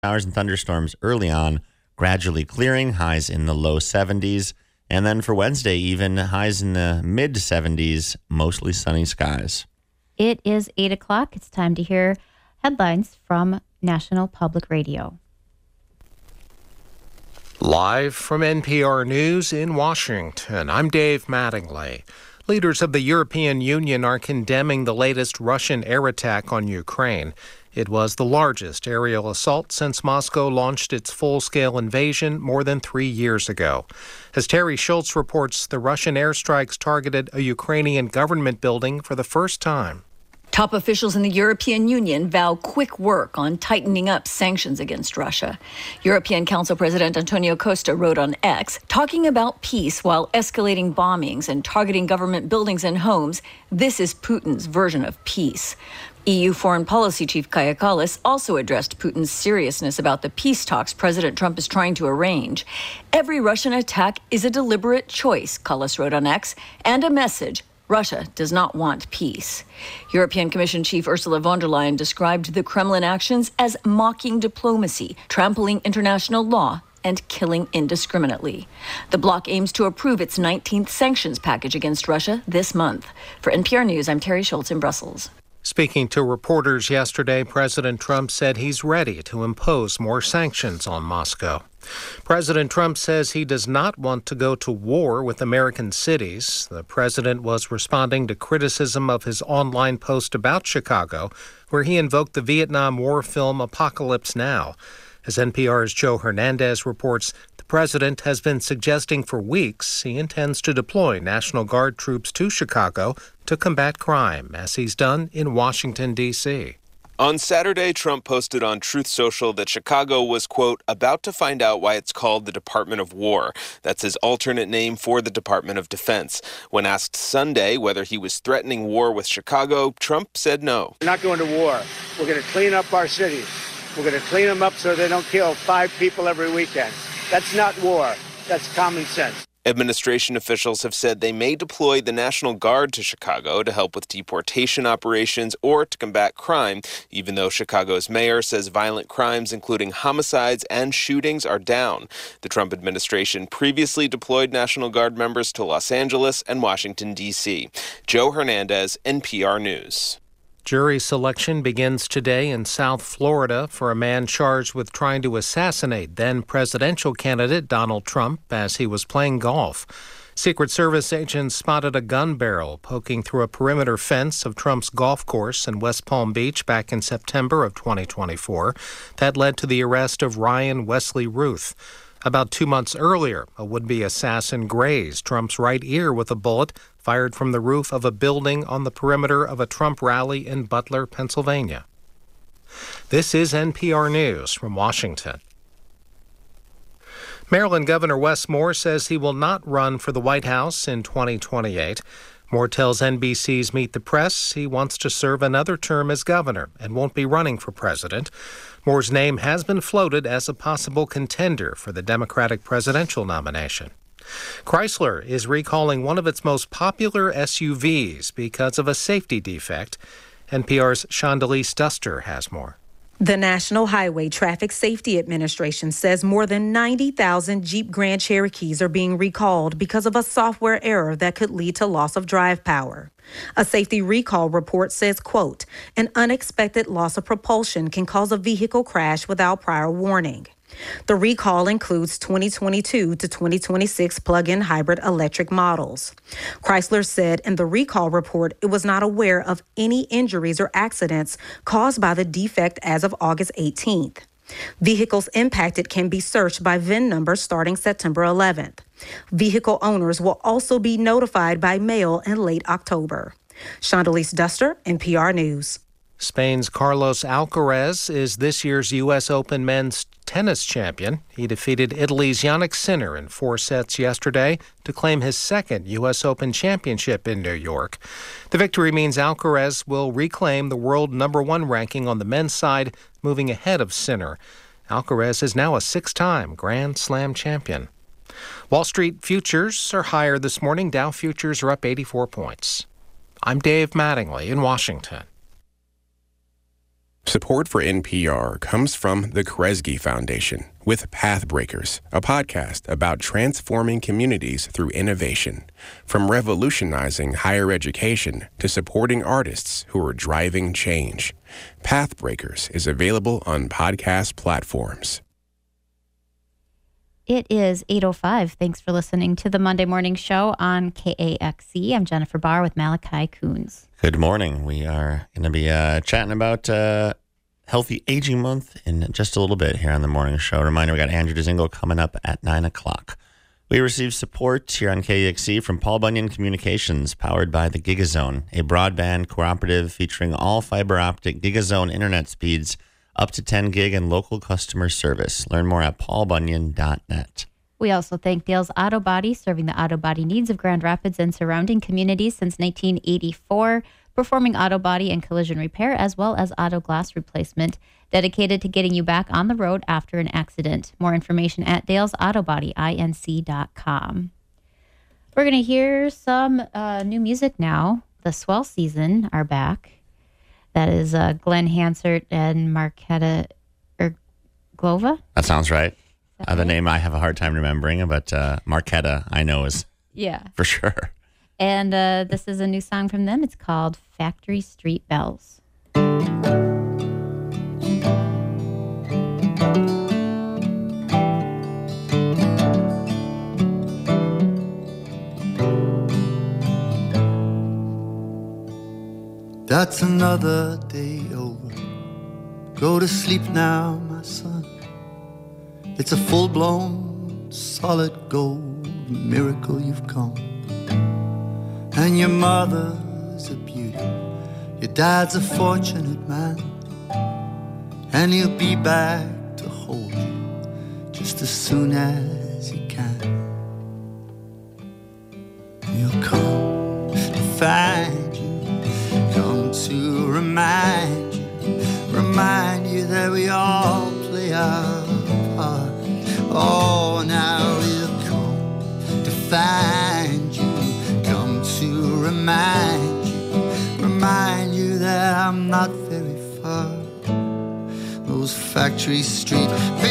showers and thunderstorms early on, gradually clearing, highs in the low 70s. And then for Wednesday, even highs in the mid 70s, mostly sunny skies. It is 8 o'clock. It's time to hear headlines from National Public Radio. Live from NPR News in Washington, I'm Dave Mattingly. Leaders of the European Union are condemning the latest Russian air attack on Ukraine. It was the largest aerial assault since Moscow launched its full-scale invasion more than 3 years ago. As Terry Schultz reports, the Russian airstrikes targeted a Ukrainian government building for the first time. Top officials in the European Union vow quick work on tightening up sanctions against Russia. European Council President Antonio Costa wrote on X, talking about peace while escalating bombings and targeting government buildings and homes. This is Putin's version of peace. EU Foreign Policy Chief Kaja Kallas also addressed Putin's seriousness about the peace talks President Trump is trying to arrange. Every Russian attack is a deliberate choice, Kallas wrote on X, and a message. Russia does not want peace. European Commission Chief Ursula von der Leyen described the Kremlin actions as mocking diplomacy, trampling international law, and killing indiscriminately. The bloc aims to approve its 19th sanctions package against Russia this month. For NPR News, I'm Terry Schultz in Brussels. Speaking to reporters yesterday, President Trump said he's ready to impose more sanctions on Moscow. President Trump says he does not want to go to war with American cities. The president was responding to criticism of his online post about Chicago, where he invoked the Vietnam War film Apocalypse Now. As NPR's Joe Hernandez reports, the president has been suggesting for weeks he intends to deploy National Guard troops to Chicago to combat crime, as he's done in Washington, D.C. On Saturday, Trump posted on Truth Social that Chicago was, quote, about to find out why it's called the Department of War. That's his alternate name for the Department of Defense. When asked Sunday whether he was threatening war with Chicago, Trump said no. We're not going to war. We're going to clean up our cities. We're going to clean them up so they don't kill 5 people every weekend. That's not war. That's common sense. Administration officials have said they may deploy the National Guard to Chicago to help with deportation operations or to combat crime, even though Chicago's mayor says violent crimes, including homicides and shootings, are down. The Trump administration previously deployed National Guard members to Los Angeles and Washington, D.C. Joe Hernandez, NPR News. Jury selection begins today in South Florida for a man charged with trying to assassinate then-presidential candidate Donald Trump as he was playing golf. Secret Service agents spotted a gun barrel poking through a perimeter fence of Trump's golf course in West Palm Beach back in September of 2024. That led to the arrest of Ryan Wesley Ruth. About 2 months earlier, a would-be assassin grazed Trump's right ear with a bullet fired from the roof of a building on the perimeter of a Trump rally in Butler, Pennsylvania. This is NPR News from Washington. Maryland Governor Wes Moore says he will not run for the White House in 2028. Moore tells NBC's Meet the Press he wants to serve another term as governor and won't be running for president. Moore's name has been floated as a possible contender for the Democratic presidential nomination. Chrysler is recalling one of its most popular SUVs because of a safety defect. NPR's Shondelise Duster has more. The National Highway Traffic Safety Administration says more than 90,000 Jeep Grand Cherokees are being recalled because of a software error that could lead to loss of drive power. A safety recall report says, quote, an unexpected loss of propulsion can cause a vehicle crash without prior warning. The recall includes 2022 to 2026 plug-in hybrid electric models. Chrysler said in the recall report it was not aware of any injuries or accidents caused by the defect as of August 18th. Vehicles impacted can be searched by VIN number starting September 11th. Vehicle owners will also be notified by mail in late October. Shondelise Duster, NPR News. Spain's Carlos Alcaraz is this year's U.S. Open men's tennis champion. He defeated Italy's Jannik Sinner in 4 sets yesterday to claim his second U.S. Open championship in New York. The victory means Alcaraz will reclaim the world #1 ranking on the men's side, moving ahead of Sinner. Alcaraz is now a 6-time Grand Slam champion. Wall Street futures are higher this morning. Dow futures are up 84 points. I'm Dave Mattingly in Washington. Support for NPR comes from the Kresge Foundation with Pathbreakers, a podcast about transforming communities through innovation. From revolutionizing higher education to supporting artists who are driving change. Pathbreakers is available on podcast platforms. It is 8:05. Thanks for listening to the Monday Morning Show on KAXE. I'm Jennifer Barr with Malachi Coons. Good morning. We are going to be chatting about Healthy Aging Month in just a little bit here on the morning show. Reminder, we got Andrew Dzingel coming up at 9 o'clock. We received support here on KAXE from Paul Bunyan Communications, powered by the GigaZone, a broadband cooperative featuring all fiber optic GigaZone internet speeds up to 10 gig and local customer service. Learn more at paulbunyan.net. We also thank Dale's Auto Body, serving the auto body needs of Grand Rapids and surrounding communities since 1984, performing auto body and collision repair as well as auto glass replacement, dedicated to getting you back on the road after an accident. More information at dalesautobody.inc.com. We're going to hear some new music now. The Swell Season are back. That is Glenn Hansard and Marketa Glova. That sounds right. Right? The name I have a hard time remembering, but Marketa I know is for sure. And this is a new song from them. It's called Factory Street Bells. That's another day over. Go to sleep now, my son. It's a full-blown, solid gold miracle you've come. And your mother's a beauty. Your dad's a fortunate man. And he'll be back to hold you just as soon as he can. He'll come to find you, come to remind you that we all play our part. Oh, now he'll come to find you, come to remind you that I'm not very far. Those factory street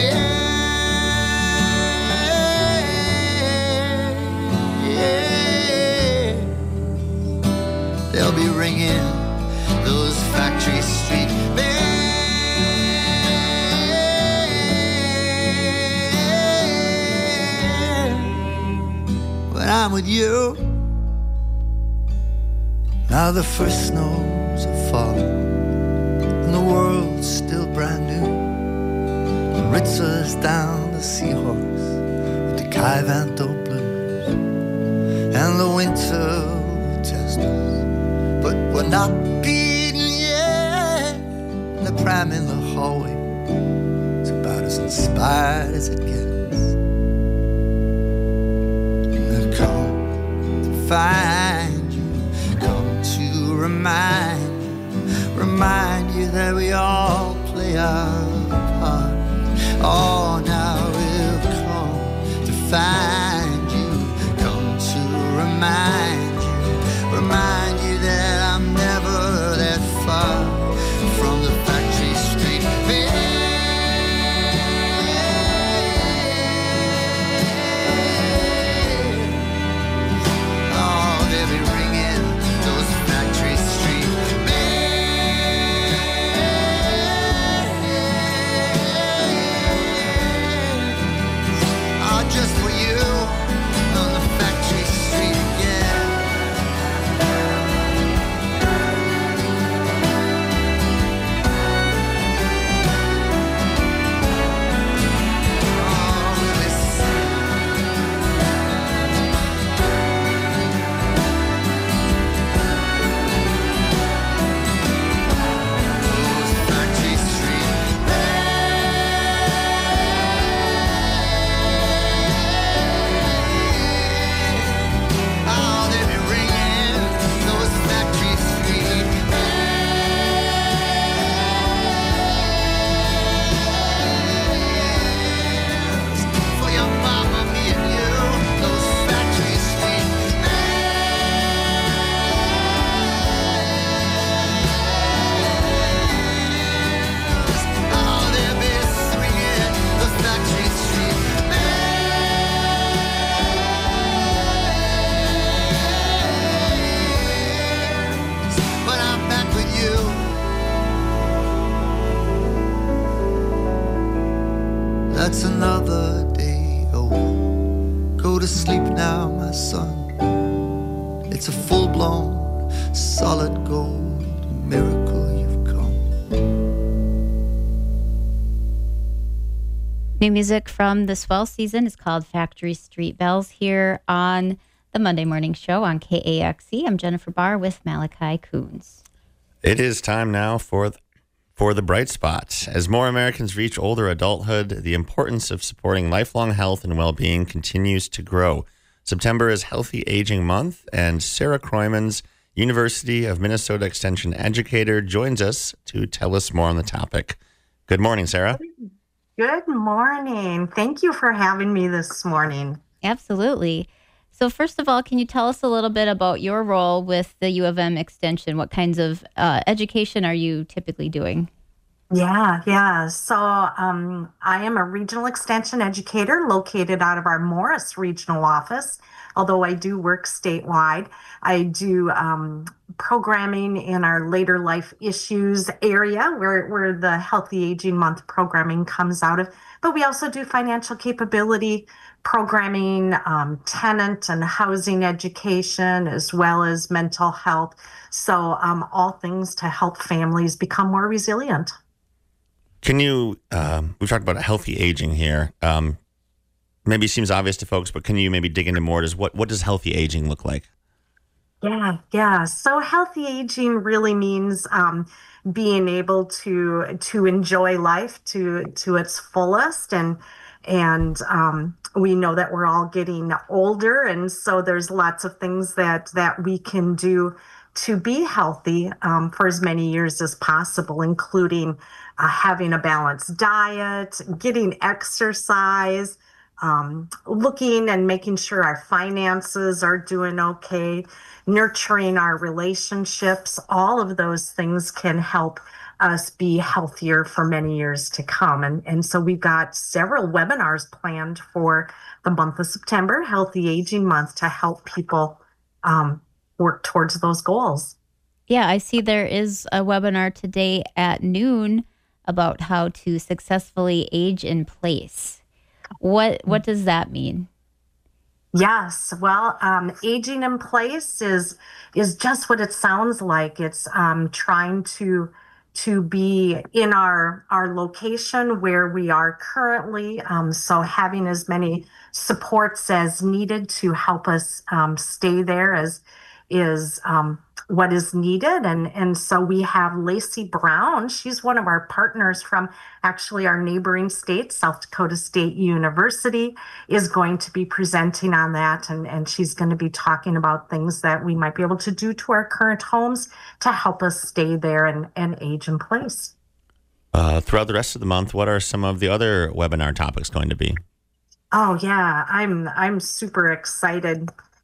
they'll be ringing, those factory street bells. When I'm with you. Now the first snows have fallen and the world's still brand new. The Ritzer's down the Seahorse with the Kaivanto blues, and the winter will test us, but we're not beaten yet. The pram in the hallway is about as inspired as it gets. They'll come to find you, come to remind you that we all play our part. Oh, now we'll come to find you, come to remind you that I'm never that far from the factory street. Oh, they'll be ringing those factory street bells. Oh, just for you. That's another day away. Go to sleep now, my son. It's a full-blown, solid gold miracle you've come. New music from the Swell season is called Factory Street Bells here on the Monday Morning Show on KAXE. I'm Jennifer Barr with Malachi Coons. It is time now for the bright spot. As more Americans reach older adulthood, the importance of supporting lifelong health and well-being continues to grow. September is Healthy Aging Month, and Sarah Kroimans, University of Minnesota Extension educator, joins us to tell us more on the topic. Good morning, Sarah. Good morning. Thank you for having me this morning. Absolutely. So first of all, can you tell us a little bit about your role with the U of M Extension? What kinds of education are you typically doing? Yeah. So I am a regional extension educator located out of our Morris regional office. Although I do work statewide, I do programming in our later life issues area where the Healthy Aging Month programming comes out of. But we also do financial capability programming, tenant and housing education, as well as mental health. So all things to help families become more resilient. Can you, we've talked about healthy aging here. Maybe it seems obvious to folks, but can you maybe dig into more? What does healthy aging look like? Yeah. So healthy aging really means being able to enjoy life to its fullest, and we know that we're all getting older, and so there's lots of things that we can do to be healthy for as many years as possible, including having a balanced diet, getting exercise, looking and making sure our finances are doing okay, nurturing our relationships. All of those things can help us be healthier for many years to come. And so we've got several webinars planned for the month of September, Healthy Aging Month, to help people work towards those goals. Yeah, I see there is a webinar today at noon about how to successfully age in place. What does that mean? Yes, well, aging in place is just what it sounds like. It's trying to be in our location where we are currently. So having as many supports as needed to help us stay there is what is needed. And so we have Lacey Brown. She's one of our partners from actually our neighboring state, South Dakota State University, is going to be presenting on that. And she's going to be talking about things that we might be able to do to our current homes to help us stay there and age in place. Throughout the rest of the month, what are some of the other webinar topics going to be? Oh, yeah, I'm super excited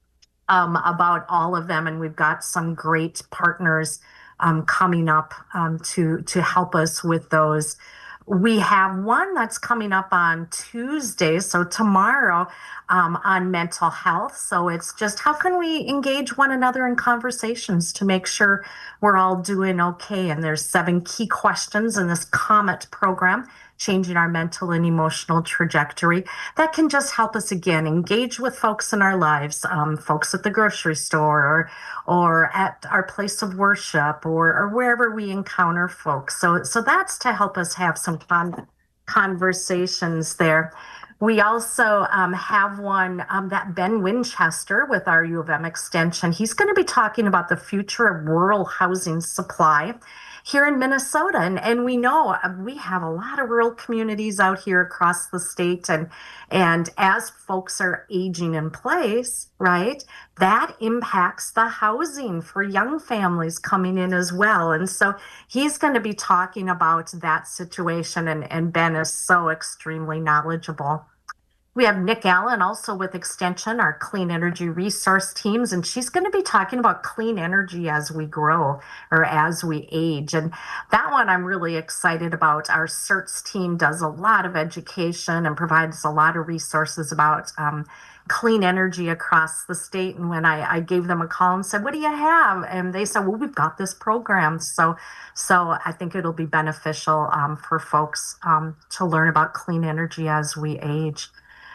about all of them, and we've got some great partners coming up to help us with those. We have one that's coming up on Tuesday, so tomorrow, on mental health. So it's just how can we engage one another in conversations to make sure we're all doing okay. And there's 7 key questions in this COMET program, Changing Our Mental and Emotional Trajectory, that can just help us, again, engage with folks in our lives, folks at the grocery store or at our place of worship or wherever we encounter folks. So that's to help us have some conversations there. We also have one that Ben Winchester with our U of M Extension. He's going to be talking about the future of rural housing supply here in Minnesota. And we know we have a lot of rural communities out here across the state. And as folks are aging in place, right, that impacts the housing for young families coming in as well. And so he's going to be talking about that situation. And Ben is so extremely knowledgeable. We have Nick Allen also with Extension, our clean energy resource teams, and she's going to be talking about clean energy as we grow or as we age. And that one I'm really excited about. Our CERTS team does a lot of education and provides a lot of resources about clean energy across the state. And when I gave them a call and said, "What do you have?" And they said, "Well, we've got this program." So I think it'll be beneficial for folks to learn about clean energy as we age.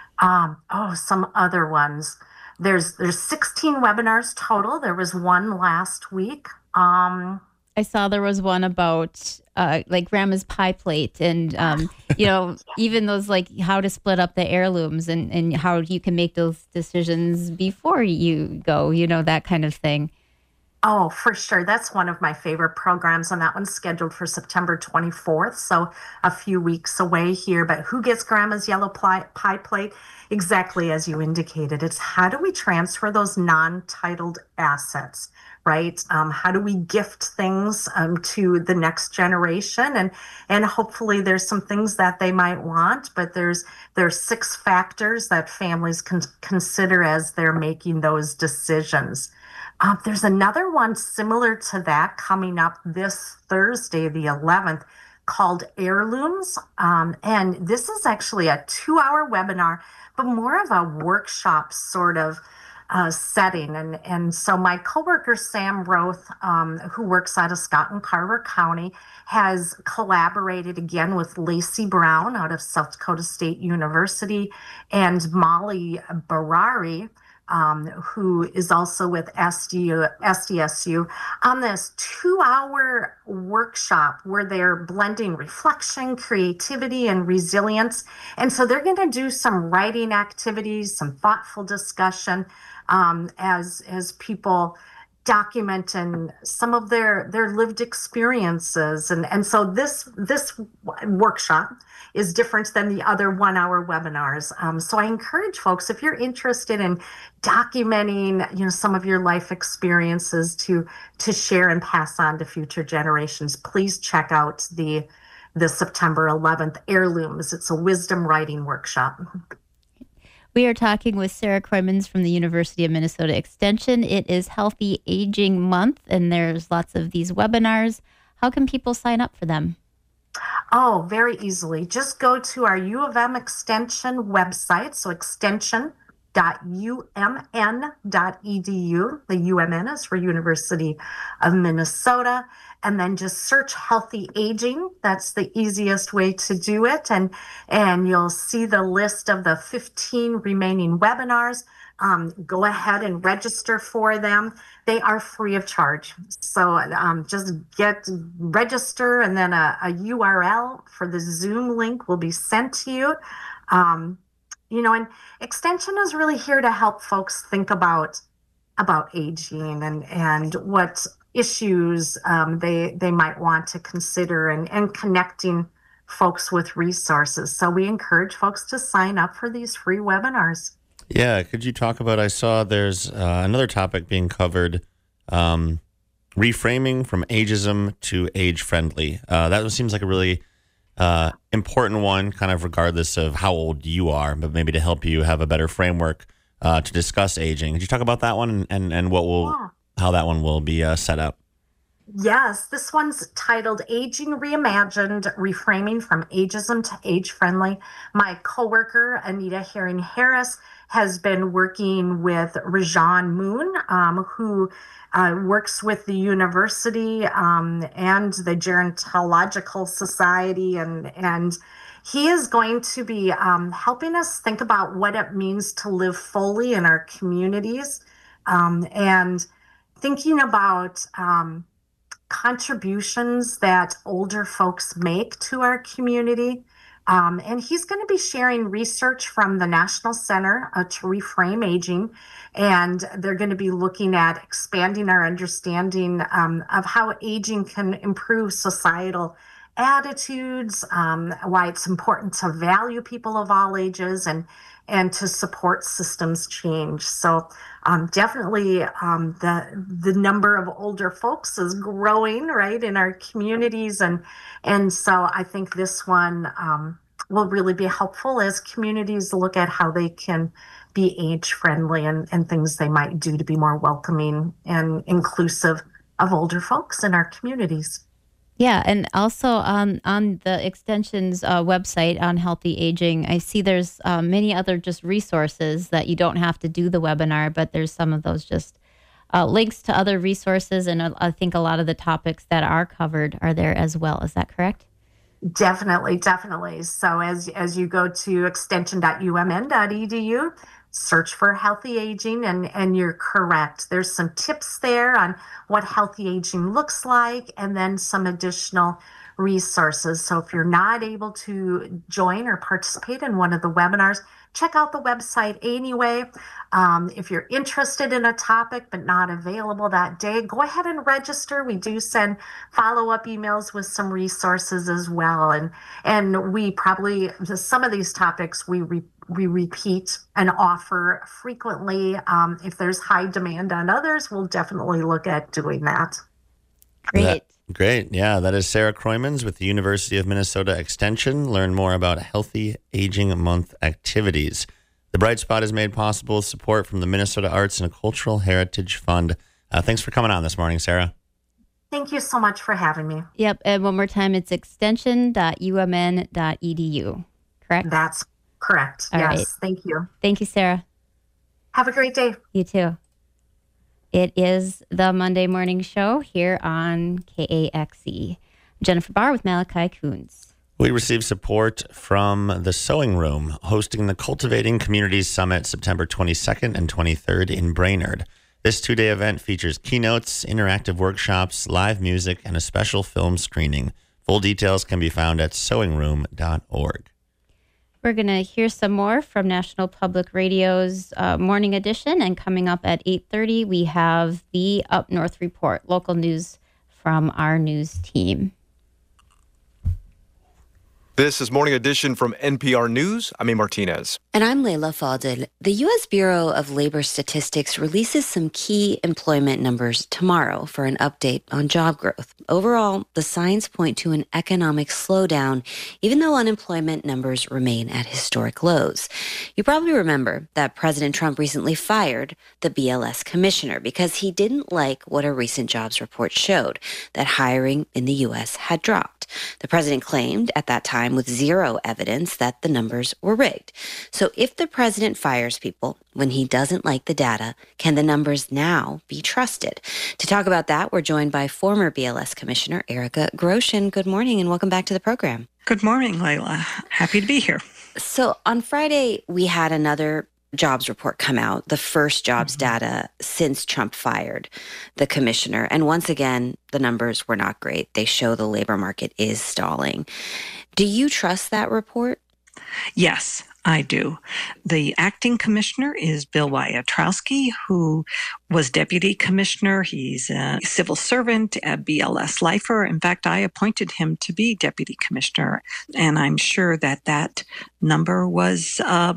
Some other ones. There's 16 webinars total. There was one last week. I saw there was one about like grandma's pie plate and, even those like how to split up the heirlooms and how you can make those decisions before you go, that kind of thing. Oh, for sure. That's one of my favorite programs, and that one's scheduled for September 24th, so a few weeks away here. But who gets grandma's yellow pie plate? Exactly as you indicated. It's how do we transfer those non-titled assets, right? How do we gift things to the next generation? And hopefully there's some things that they might want, but there's 6 factors that families can consider as they're making those decisions. There's another one similar to that coming up this Thursday, the 11th, called Heirlooms. And this is actually a 2-hour webinar, but more of a workshop sort of setting. And so my coworker, Sam Roth, who works out of Scott and Carver County, has collaborated again with Lacey Brown out of South Dakota State University and Molly Barari, who is also with SDSU, on this 2-hour workshop where they're blending reflection, creativity, and resilience. And so they're going to do some writing activities, some thoughtful discussion as people document and some of their lived experiences. And so this workshop is different than the other 1-hour webinars. So I encourage folks, if you're interested in documenting, some of your life experiences to share and pass on to future generations, please check out the September 11th Heirlooms. It's a wisdom writing workshop. We are talking with Sarah Kroimans from the University of Minnesota Extension. It is Healthy Aging Month, and there's lots of these webinars. How can people sign up for them? Oh, very easily. Just go to our U of M Extension website, so extension.umn.edu. The UMN is for University of Minnesota. And then just search Healthy Aging. That's the easiest way to do it. And you'll see the list of the 15 remaining webinars. Go ahead and register for them. They are free of charge. So just register, and then a URL for the Zoom link will be sent to you. And Extension is really here to help folks think about aging and what issues they might want to consider and connecting folks with resources. So we encourage folks to sign up for these free webinars. Yeah, could you talk about, I saw there's another topic being covered, reframing from ageism to age-friendly. That seems like a really important one, kind of regardless of how old you are, but maybe to help you have a better framework to discuss aging. Could you talk about that one and how that one will be set up? Yes, this one's titled Aging Reimagined, Reframing from Ageism to Age-Friendly. My coworker, Anita Herring-Harris, has been working with Rajan Moon, who works with the university and the Gerontological Society, and he is going to be helping us think about what it means to live fully in our communities, and thinking about contributions that older folks make to our community. And he's going to be sharing research from the National Center to Reframe Aging. And they're going to be looking at expanding our understanding of how aging can improve societal attitudes, why it's important to value people of all ages, and to support systems change. So definitely the number of older folks is growing, right, in our communities. And so I think this one will really be helpful as communities look at how they can be age friendly and things they might do to be more welcoming and inclusive of older folks in our communities. Yeah, and also on the Extension's website on healthy aging, I see there's many other just resources that you don't have to do the webinar, but there's some of those just links to other resources, and I think a lot of the topics that are covered are there as well. Is that correct? Definitely. So as you go to extension.umn.edu, search for healthy aging, and you're correct. There's some tips there on what healthy aging looks like, and then some additional resources. So if you're not able to join or participate in one of the webinars, check out the website anyway. If you're interested in a topic but not available that day, go ahead and register. We do send follow-up emails with some resources as well. And we probably, some of these topics we repeat and offer frequently. If there's high demand on others, we'll definitely look at doing that. Great. Great. Yeah, that is Sarah Kroimans with the University of Minnesota Extension. Learn more about Healthy Aging Month activities. The Bright Spot is made possible with support from the Minnesota Arts and Cultural Heritage Fund. Thanks for coming on this morning, Sarah. Thank you so much for having me. Yep. And one more time, it's extension.umn.edu. Correct? That's correct. All yes. Right. Thank you. Thank you, Sarah. Have a great day. You too. It is the Monday Morning Show here on KAXE. Jennifer Barr with Malachi Coons. We received support from the Sewing Room, hosting the Cultivating Communities Summit September 22nd and 23rd in Brainerd. This two-day event features keynotes, interactive workshops, live music, and a special film screening. Full details can be found at sewingroom.org. We're going to hear some more from National Public Radio's Morning Edition, and coming up at 8:30, we have the Up North Report, local news from our news team. This is Morning Edition from NPR News. I'm A. Martinez. And I'm Leila Fadel. The U.S. Bureau of Labor Statistics releases some key employment numbers tomorrow for an update on job growth. Overall, the signs point to an economic slowdown, even though unemployment numbers remain at historic lows. You probably remember that President Trump recently fired the BLS commissioner because he didn't like what a recent jobs report showed, that hiring in the U.S. had dropped. The president claimed at that time with zero evidence that the numbers were rigged. So if the president fires people when he doesn't like the data, can the numbers now be trusted? To talk about that, we're joined by former BLS Commissioner Erica Grosjean. Good morning and welcome back to the program. Good morning, Leila. Happy to be here. So on Friday, we had another jobs report come out, the first jobs data since Trump fired the commissioner. And once again, the numbers were not great. They show the labor market is stalling. Do you trust that report? Yes, I do. The acting commissioner is Bill Wyatrowski, who was deputy commissioner. He's a civil servant, a BLS lifer. In fact, I appointed him to be deputy commissioner, and I'm sure that that number was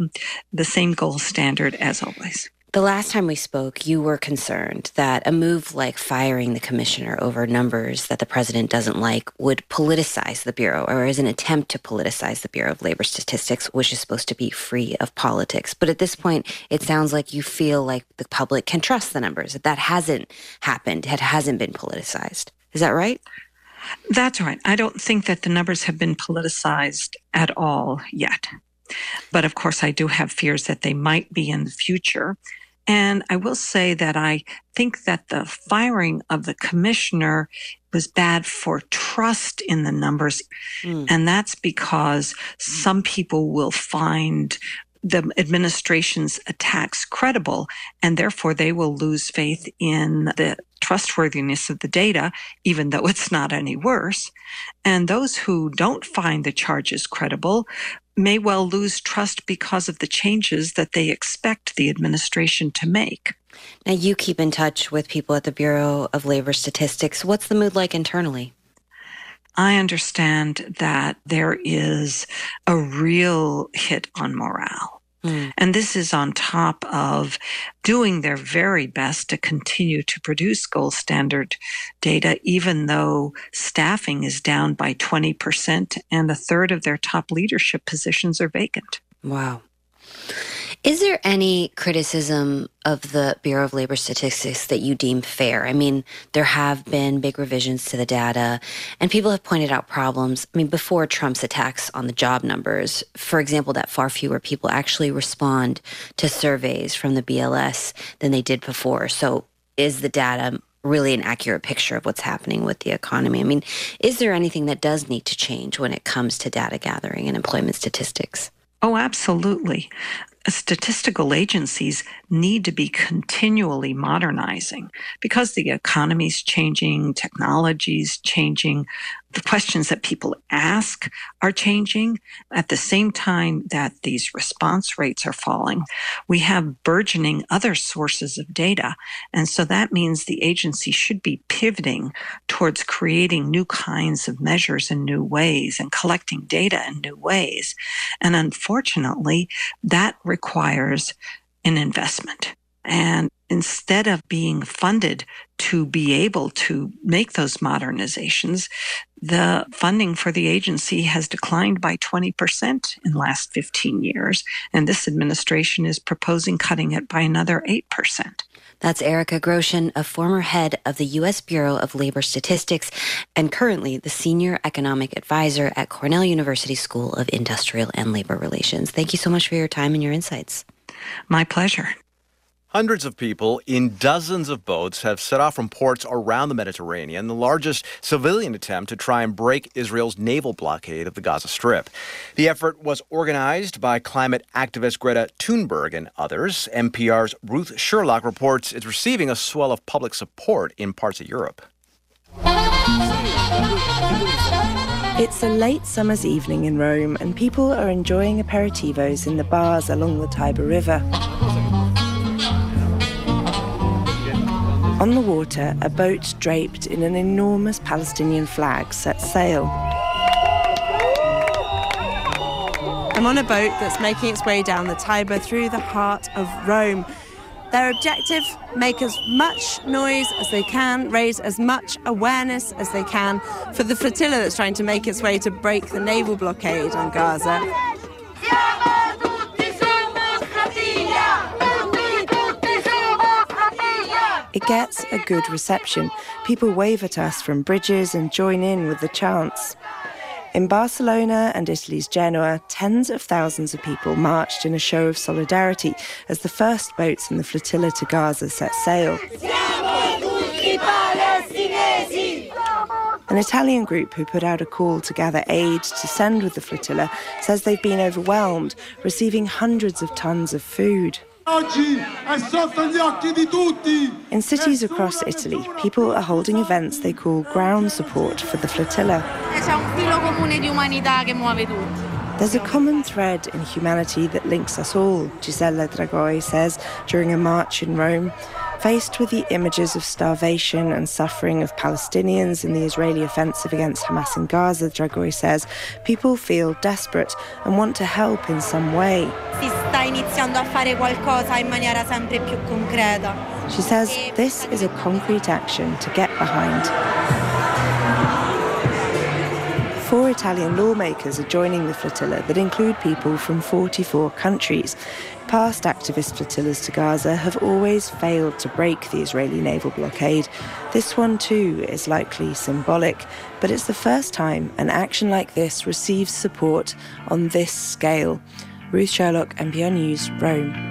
the same gold standard as always. The last time we spoke, you were concerned that a move like firing the commissioner over numbers that the president doesn't like would politicize the Bureau, or as an attempt to politicize the Bureau of Labor Statistics, which is supposed to be free of politics. But at this point, it sounds like you feel like the public can trust the numbers, that hasn't happened, it hasn't been politicized. Is that right? That's right. I don't think that the numbers have been politicized at all yet. But of course, I do have fears that they might be in the future. And I will say that I think that the firing of the commissioner was bad for trust in the numbers. And that's because some people will find the administration's attacks credible, and therefore they will lose faith in the trustworthiness of the data, even though it's not any worse. And those who don't find the charges credible may well lose trust because of the changes that they expect the administration to make. Now, you keep in touch with people at the Bureau of Labor Statistics. What's the mood like internally? I understand that there is a real hit on morale. And this is on top of doing their very best to continue to produce gold standard data, even though staffing is down by 20% and a third of their top leadership positions are vacant. Wow. Is there any criticism of the Bureau of Labor Statistics that you deem fair? I mean, there have been big revisions to the data, and people have pointed out problems. I mean, before Trump's attacks on the job numbers, for example, that far fewer people actually respond to surveys from the BLS than they did before. So is the data really an accurate picture of what's happening with the economy? I mean, is there anything that does need to change when it comes to data gathering and employment statistics? Oh, absolutely. Statistical agencies need to be continually modernizing because the economy's changing, technology's changing, the questions that people ask are changing. At the same time that these response rates are falling, we have burgeoning other sources of data. And so that means the agency should be pivoting towards creating new kinds of measures in new ways and collecting data in new ways. And unfortunately, that requires an investment. And instead of being funded to be able to make those modernizations, the funding for the agency has declined by 20% in the last 15 years. And this administration is proposing cutting it by another 8%. That's Erica Grosjean, a former head of the U.S. Bureau of Labor Statistics and currently the senior economic advisor at Cornell University School of Industrial and Labor Relations. Thank you so much for your time and your insights. My pleasure. Hundreds of people in dozens of boats have set off from ports around the Mediterranean, the largest civilian attempt to try and break Israel's naval blockade of the Gaza Strip. The effort was organized by climate activist Greta Thunberg and others. NPR's Ruth Sherlock reports it's receiving a swell of public support in parts of Europe. It's a late summer's evening in Rome, and people are enjoying aperitivos in the bars along the Tiber River. On the water, a boat draped in an enormous Palestinian flag sets sail. I'm on a boat that's making its way down the Tiber through the heart of Rome. Their objective, make as much noise as they can, raise as much awareness as they can for the flotilla that's trying to make its way to break the naval blockade on Gaza. It gets a good reception. People wave at us from bridges and join in with the chants. In Barcelona and Italy's Genoa, tens of thousands of people marched in a show of solidarity as the first boats in the flotilla to Gaza set sail. An Italian group who put out a call to gather aid to send with the flotilla says they've been overwhelmed, receiving hundreds of tons of food. In cities across Italy, people are holding events they call ground support for the flotilla. There's a common thread in humanity that links us all, Gisella Dragoi says during a march in Rome. Faced with the images of starvation and suffering of Palestinians in the Israeli offensive against Hamas in Gaza, Dragoi says, people feel desperate and want to help in some way. She says this is a concrete action to get behind. 4 Italian lawmakers are joining the flotilla that include people from 44 countries. Past activist flotillas to Gaza have always failed to break the Israeli naval blockade. This one too is likely symbolic, but it's the first time an action like this receives support on this scale. Ruth Sherlock, NPR News, Rome.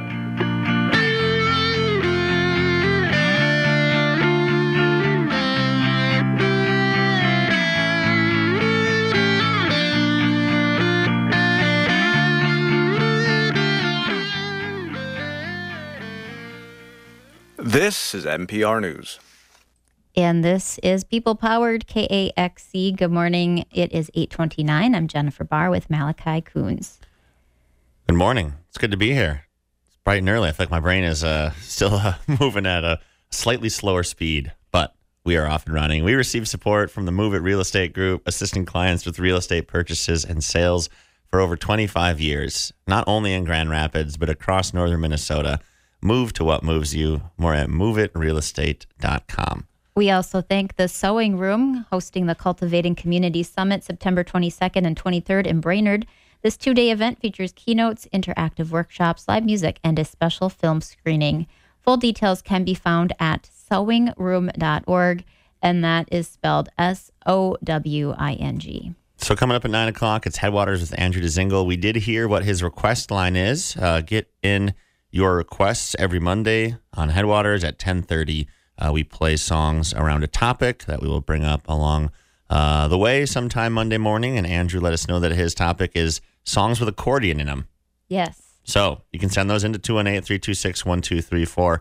This is NPR News. And this is People Powered KAXC. Good morning. It is 8:29. I'm Jennifer Barr with Malachi Coons. Good morning. It's good to be here. It's bright and early. I feel like my brain is still moving at a slightly slower speed, but we are off and running. We receive support from the Move It Real Estate Group, assisting clients with real estate purchases and sales for over 25 years, not only in Grand Rapids, but across northern Minnesota. Move to what moves you. More at moveitrealestate.com. We also thank the Sewing Room, hosting the Cultivating Community Summit September 22nd and 23rd in Brainerd. This 2-day event features keynotes, interactive workshops, live music, and a special film screening. Full details can be found at sewingroom.org, and that is spelled SOWING. So coming up at 9 o'clock, it's Headwaters with Andrew Dzingel. We did hear what his request line is. Get in your requests every Monday on Headwaters at 10:30. We play songs around a topic that we will bring up along the way sometime Monday morning. And Andrew let us know that his topic is songs with accordion in them. Yes. So you can send those into 218-326-1234.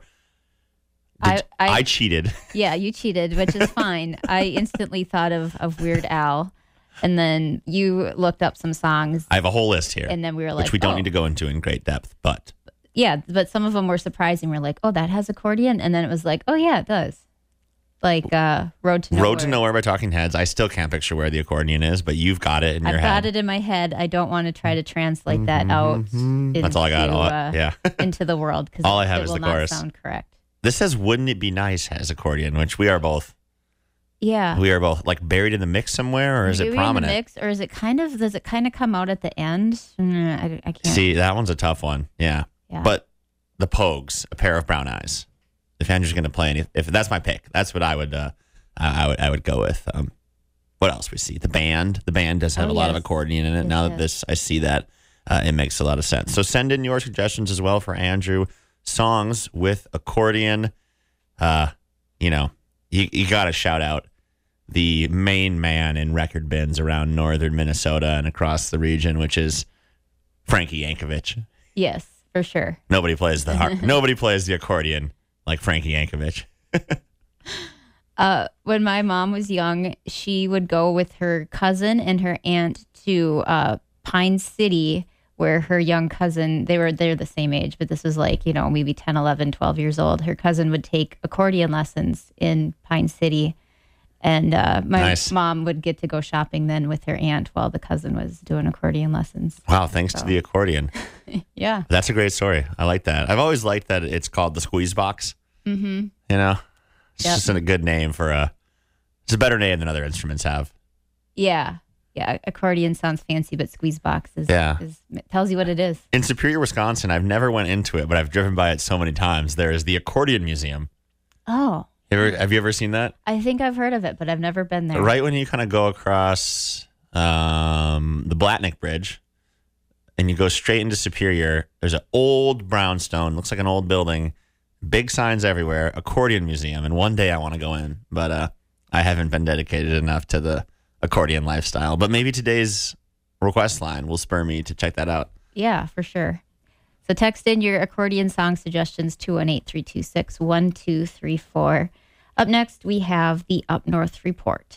I cheated. Yeah, you cheated, which is fine. I instantly thought of Weird Al. And then you looked up some songs. I have a whole list here. And then we were like, which we don't need to go into in great depth, but. Yeah, but some of them were surprising. We're like, oh, that has accordion? And then it was like, oh, yeah, it does. Like Road to Nowhere. Road to Nowhere by Talking Heads. I still can't picture where the accordion is, but you've got it in your head. I've got it in my head. I don't want to try to translate that out. That's all I got. Into the world. Because all I have is the chorus. Not sound correct. This says, wouldn't it be nice as accordion, which we are both. Yeah. We are both like buried in the mix somewhere, or is it prominent? In the mix, or is it does it kind of come out at the end? I can't. See, that one's a tough one. Yeah. But the Pogues, A Pair of Brown Eyes. If Andrew's going to play if that's my pick, that's what I would go with. What else we see? The band does have a lot of accordion in it. Now that I see that, it makes a lot of sense. So send in your suggestions as well for Andrew. Songs with accordion. You got to shout out the main man in record bins around northern Minnesota and across the region, which is Frankie Yankovic. Yes, for sure. Nobody plays the accordion like Frankie Yankovic. When my mom was young, she would go with her cousin and her aunt to Pine City, where her young cousin, they're the same age, but this was like, maybe 10, 11, 12 years old. Her cousin would take accordion lessons in Pine City. And my mom would get to go shopping then with her aunt while the cousin was doing accordion lessons. Wow, thanks to the accordion. Yeah. That's a great story. I like that. I've always liked that it's called the squeeze box. Mm-hmm. It's just a good name it's a better name than other instruments have. Yeah. Yeah, accordion sounds fancy, but squeeze box tells you what it is. In Superior, Wisconsin, I've never went into it, but I've driven by it so many times. There is the Accordion Museum. Oh. Have you ever seen that? I think I've heard of it, but I've never been there. Right when you kind of go across the Blatnick Bridge and you go straight into Superior, there's an old brownstone, looks like an old building, big signs everywhere, Accordion Museum. And one day I want to go in, but I haven't been dedicated enough to the accordion lifestyle. But maybe today's request line will spur me to check that out. Yeah, for sure. So text in your accordion song suggestions, 218-326-1234. Up next, we have the Up North Report.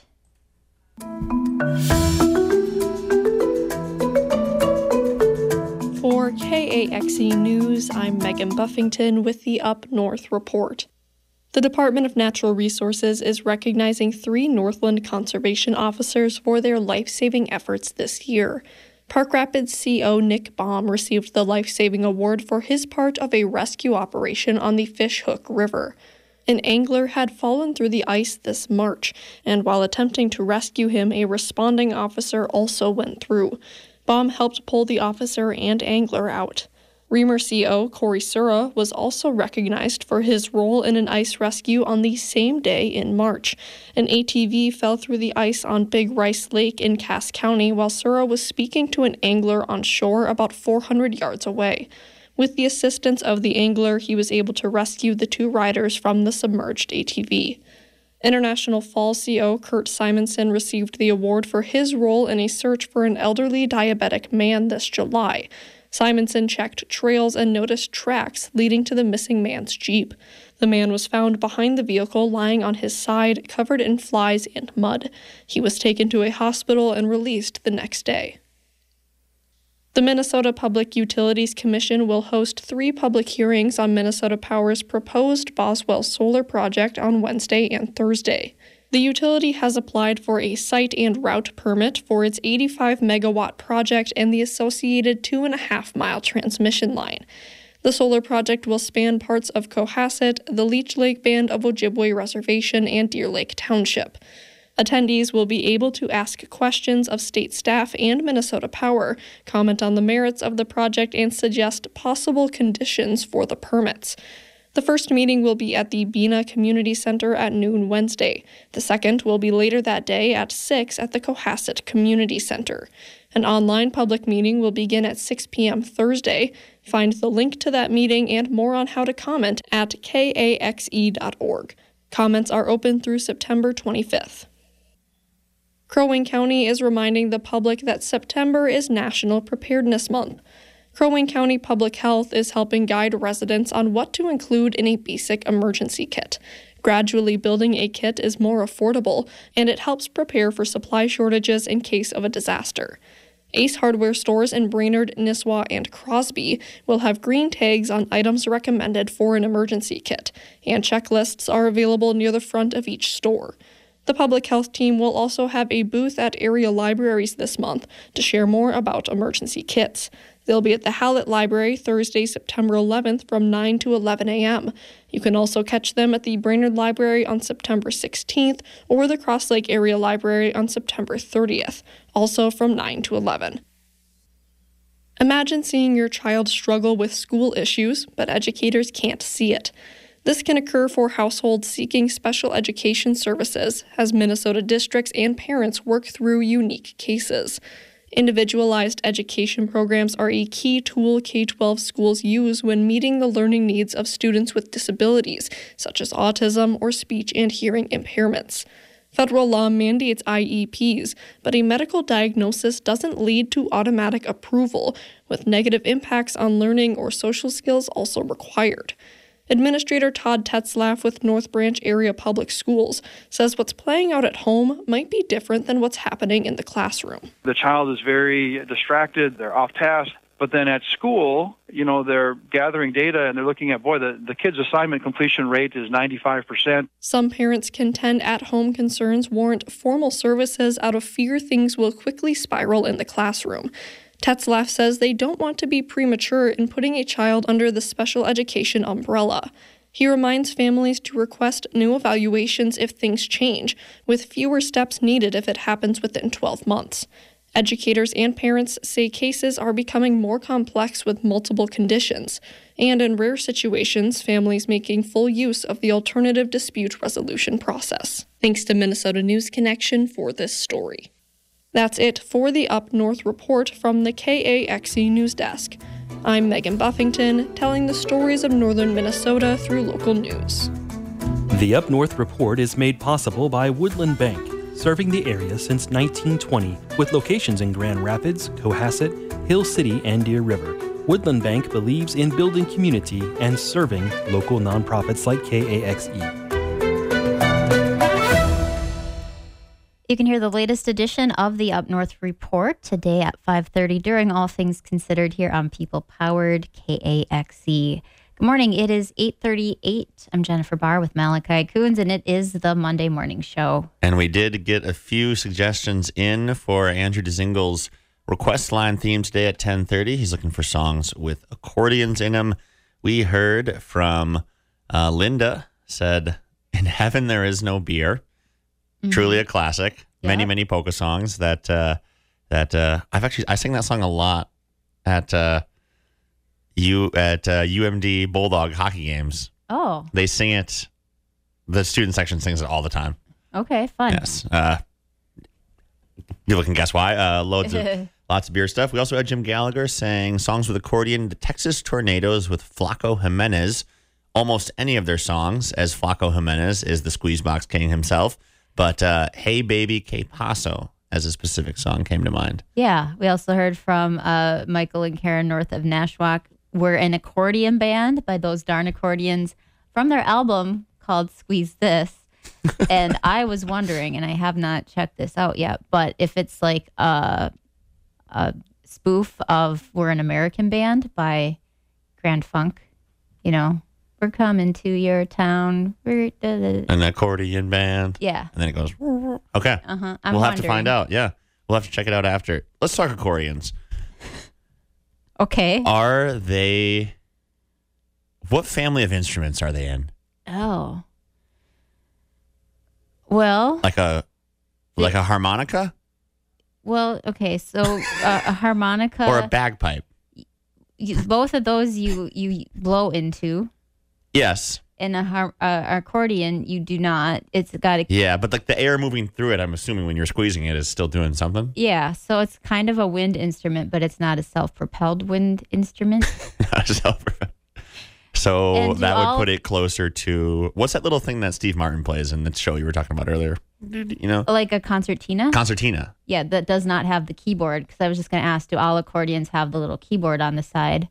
For KAXE News, I'm Megan Buffington with the Up North Report. The Department of Natural Resources is recognizing 3 Northland conservation officers for their life-saving efforts this year. Park Rapids CO Nick Baum received the life-saving award for his part of a rescue operation on the Fishhook River. An angler had fallen through the ice this March, and while attempting to rescue him, a responding officer also went through. Baum helped pull the officer and angler out. Reamer CO Corey Sura was also recognized for his role in an ice rescue on the same day in March. An ATV fell through the ice on Big Rice Lake in Cass County while Sura was speaking to an angler on shore about 400 yards away. With the assistance of the angler, he was able to rescue the 2 riders from the submerged ATV. International Fall CO Kurt Simonson received the award for his role in a search for an elderly diabetic man this July. Simonson checked trails and noticed tracks leading to the missing man's Jeep. The man was found behind the vehicle lying on his side, covered in flies and mud. He was taken to a hospital and released the next day. The Minnesota Public Utilities Commission will host 3 public hearings on Minnesota Power's proposed Boswell solar project on Wednesday and Thursday. The utility has applied for a site and route permit for its 85-megawatt project and the associated 2.5-mile transmission line. The solar project will span parts of Cohasset, the Leech Lake Band of Ojibwe Reservation, and Deer Lake Township. Attendees will be able to ask questions of state staff and Minnesota Power, comment on the merits of the project, and suggest possible conditions for the permits. The first meeting will be at the Bena Community Center at noon Wednesday. The second will be later that day at 6 at the Cohasset Community Center. An online public meeting will begin at 6 p.m. Thursday. Find the link to that meeting and more on how to comment at kaxe.org. Comments are open through September 25th. Crow Wing County is reminding the public that September is National Preparedness Month. Crow Wing County Public Health is helping guide residents on what to include in a basic emergency kit. Gradually building a kit is more affordable, and it helps prepare for supply shortages in case of a disaster. Ace Hardware stores in Brainerd, Nisswa, and Crosby will have green tags on items recommended for an emergency kit, and checklists are available near the front of each store. The public health team will also have a booth at area libraries this month to share more about emergency kits. They'll be at the Hallett Library Thursday, September 11th from 9 to 11 a.m. You can also catch them at the Brainerd Library on September 16th or the Cross Lake Area Library on September 30th, also from 9 to 11. Imagine seeing your child struggle with school issues, but educators can't see it. This can occur for households seeking special education services as Minnesota districts and parents work through unique cases. Individualized education programs are a key tool K-12 schools use when meeting the learning needs of students with disabilities, such as autism or speech and hearing impairments. Federal law mandates IEPs, but a medical diagnosis doesn't lead to automatic approval, with negative impacts on learning or social skills also required. Administrator Todd Tetzlaff with North Branch Area Public Schools says what's playing out at home might be different than what's happening in the classroom. The child is very distracted, they're off task, but then at school, they're gathering data and they're looking at, the kid's assignment completion rate is 95%. Some parents contend at-home concerns warrant formal services out of fear things will quickly spiral in the classroom. Tetzlaff says they don't want to be premature in putting a child under the special education umbrella. He reminds families to request new evaluations if things change, with fewer steps needed if it happens within 12 months. Educators and parents say cases are becoming more complex with multiple conditions, and in rare situations, families making full use of the alternative dispute resolution process. Thanks to Minnesota News Connection for this story. That's it for the Up North Report from the KAXE News Desk. I'm Megan Buffington, telling the stories of northern Minnesota through local news. The Up North Report is made possible by Woodland Bank, serving the area since 1920, with locations in Grand Rapids, Cohasset, Hill City, and Deer River. Woodland Bank believes in building community and serving local nonprofits like KAXE. You can hear the latest edition of the Up North Report today at 5:30 during All Things Considered here on People-Powered KAXE. Good morning. It is 8:38. I'm Jennifer Barr with Malachi Coons, and it is the Monday Morning Show. And we did get a few suggestions in for Andrew Dzingle's request line theme today at 10:30. He's looking for songs with accordions in them. We heard from Linda, said, "In Heaven There Is No Beer." Truly a classic. Yep. Many polka songs that I sing that song a lot at UMD Bulldog hockey games. Oh, they sing it. The student section sings it all the time. Okay, fun. Yes. People can guess why. Lots of beer stuff. We also had Jim Gallagher saying songs with accordion. The Texas Tornadoes with Flaco Jimenez. Almost any of their songs, as Flaco Jimenez is the Squeezebox King himself. But Hey Baby Que Paso as a specific song came to mind. Yeah. We also heard from Michael and Karen north of Nashwauk. We're an accordion band by Those Darn Accordions from their album called Squeeze This. And I was wondering, and I have not checked this out yet, but if it's like a spoof of We're an American Band by Grand Funk, We're coming to your town. An accordion band. Yeah. And then it goes. Okay. I'm we'll have to wondering. find out. Yeah. We'll have to check it out after. Let's talk accordions. Okay. Are they... What family of instruments are they in? Oh. Well. Like a harmonica? Well, okay. So a harmonica. Or a bagpipe? Both of those you blow into. Yes. In a accordion, you do not. It's got a... Yeah, but like the air moving through it, I'm assuming when you're squeezing it is still doing something. Yeah, so it's kind of a wind instrument, but it's not a self-propelled wind instrument. Not self-propelled. So And that would put it closer to... What's that little thing that Steve Martin plays in the show you were talking about earlier? You know? Like a concertina? Concertina. Yeah, that does not have the keyboard, because I was just going to ask, do all accordions have the little keyboard on the side?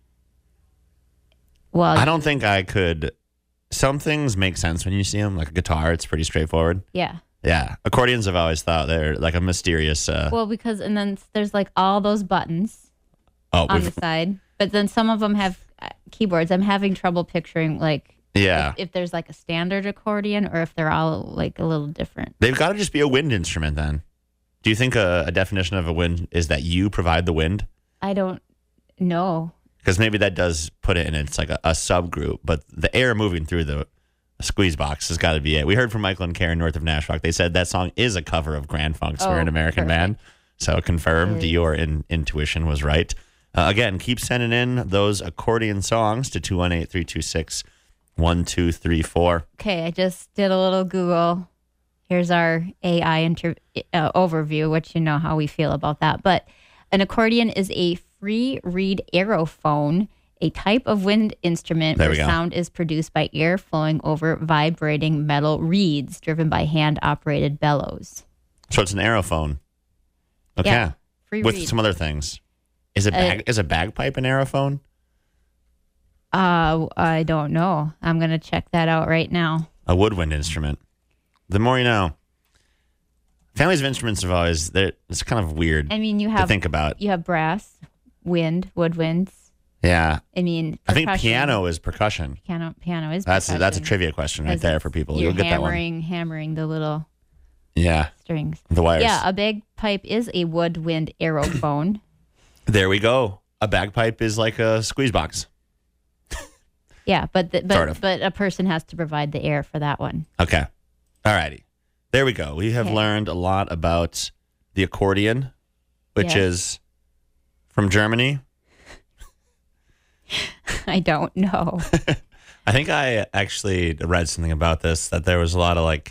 Well, I don't think I could... Some things make sense when you see them, like a guitar. It's pretty straightforward. Yeah. Yeah. Accordions, I've always thought they're like a mysterious... Well, because, and then there's like all those buttons on the side, but then some of them have keyboards. I'm having trouble picturing like if there's like a standard accordion or if they're all like a little different. They've got to just be a wind instrument then. Do you think a definition of a wind is that you provide the wind? I don't know. Because maybe that does put it in, it's like a subgroup, but the air moving through the squeeze box has got to be it. We heard from Michael and Karen north of Nashrock. They said that song is a cover of Grand Funk's We're an American Band. So confirmed, your intuition was right. Again, keep sending in those accordion songs to 218-326-1234. Okay, I just did a little Google. Here's our AI overview, which you know how we feel about that. But an accordion is a free reed aerophone, a type of wind instrument where sound is produced by air flowing over vibrating metal reeds driven by hand-operated bellows. So it's an aerophone. Okay. Yeah, free with reed. some other things. Is a bagpipe an aerophone? I don't know. I'm going to check that out right now. A woodwind instrument. The more you know. Families of instruments have always, it's kind of weird I mean, you to have think about. You have brass, wind, woodwinds. Yeah. I mean, I think piano is percussion. Piano is percussion. That's a trivia question right there for people. You'll get that one. Hammering the little strings. The wires. Yeah, a bagpipe is a woodwind aerophone. There we go. A bagpipe is like a squeeze box. Yeah, but Sort of. but a person has to provide the air for that one. Okay. All righty. There we go. We have learned a lot about the accordion, which is from Germany. I don't know. I think I actually read something about this, that there was a lot of like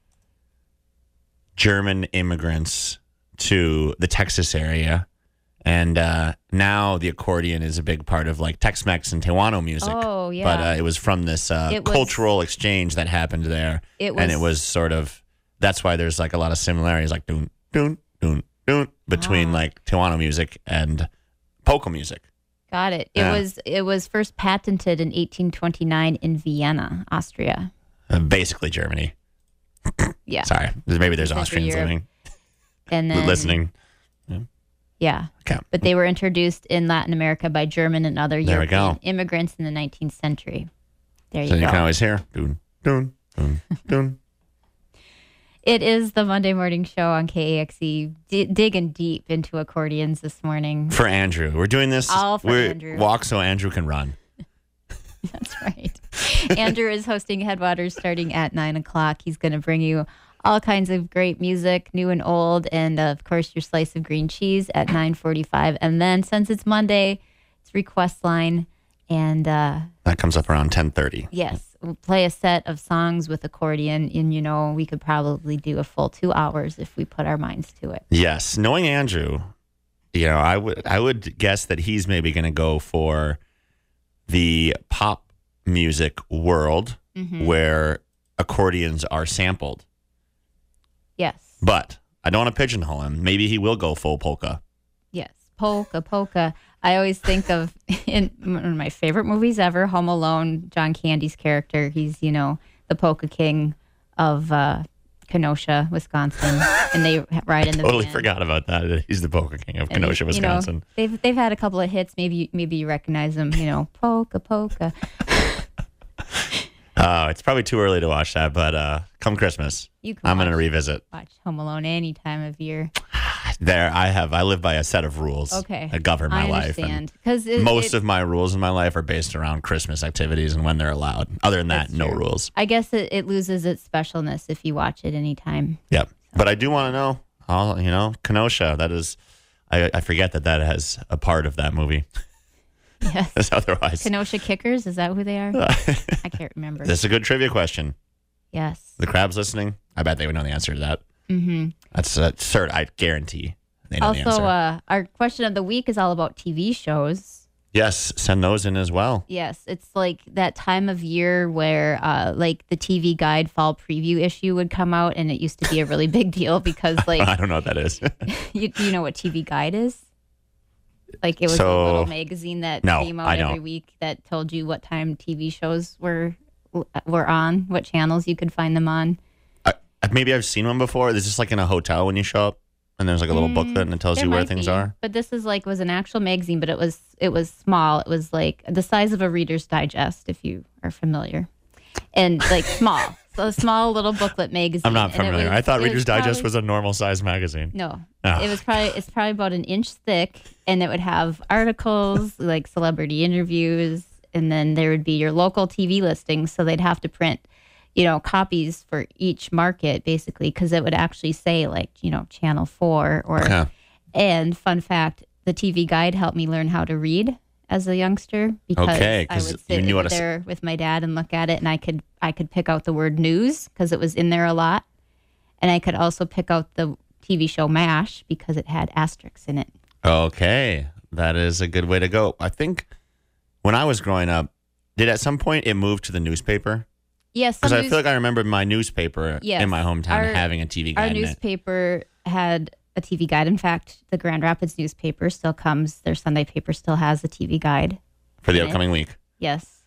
German immigrants to the Texas area. And now the accordion is a big part of like Tex-Mex and Tehuano music. Oh, yeah. But it was from this cultural exchange that happened there. And it was sort of, that's why there's like a lot of similarities, like doon, doon, doon, doon, between like Tehuano music and polka music. Got it. It was first patented in 1829 in Vienna, Austria. Basically Germany. Yeah. Sorry. Maybe there's Austrians listening. Yeah. Okay. But they were introduced in Latin America by German and other European immigrants in the 19th century. There you go. So you can always hear doon, doon, doon, doon. It is the Monday Morning Show on KAXE, digging deep into accordions this morning. For Andrew. We're doing this. All for Andrew. Walk so Andrew can run. That's right. Andrew is hosting Headwaters starting at 9 o'clock. He's going to bring you all kinds of great music, new and old, and of course your slice of green cheese at 9:45. And then since it's Monday, it's Request Line. And that comes up around 10:30. Yes. We'll play a set of songs with accordion, and you know, we could probably do a full 2 hours if we put our minds to it. Yes. Knowing Andrew, you know, I would guess that he's maybe going to go for the pop music world where accordions are sampled. Yes. But I don't want to pigeonhole him. Maybe he will go full polka. Yes. Polka. I always think of, in one of my favorite movies ever, Home Alone, John Candy's character. He's, you know, the polka king of Kenosha, Wisconsin. And they ride in the totally van. Forgot about that. He's the polka king of Kenosha, Wisconsin. You know, they've had a couple of hits. Maybe you recognize them, you know, polka. It's probably too early to watch that, but come Christmas, I'm going to revisit. Watch Home Alone any time of year. I live by a set of rules that govern my life. I understand. Because most of my rules in my life are based around Christmas activities and when they're allowed. Other than that, no rules. I guess it loses its specialness if you watch it anytime. Yep. But I do want to know, Kenosha, that is, I forget that has a part of that movie. Yes. Otherwise. Kenosha Kickers, is that who they are? I can't remember. This is a good trivia question. Yes. The crabs listening, I bet they would know the answer to that. Mm-hmm. That's certain. I guarantee they know the answer. Also, our question of the week is all about TV shows. Yes, send those in as well. Yes, it's like that time of year where like the TV Guide fall preview issue would come out, and it used to be a really big deal because like I don't know what that is. you know what TV Guide is? Like it was a little magazine that came out every week that told you what time TV shows were on, what channels you could find them on. Maybe I've seen one before. This is like in a hotel when you show up, and there's like a little booklet and it tells you where things are. But this is was an actual magazine, but it was small. It was like the size of a Reader's Digest, if you are familiar, and like small. So a small little booklet magazine. I'm not familiar. I thought Reader's Digest was a normal size magazine. No, it's probably about an inch thick, and it would have articles like celebrity interviews, and then there would be your local TV listings. So they'd have to print, copies for each market basically, because it would actually say Channel 4 or. Okay. And fun fact, the TV Guide helped me learn how to read as a youngster because I would sit there with my dad and look at it, and I could pick out the word news because it was in there a lot, and I could also pick out the TV show MASH because it had asterisks in it. Okay, that is a good way to go. I think when I was growing up, did at some point it moved to the newspaper? Yes, because I feel like I remember my newspaper in my hometown having a TV Guide. Our newspaper had a TV Guide. In fact, the Grand Rapids newspaper still comes. Their Sunday paper still has a TV Guide for the upcoming week. Yes.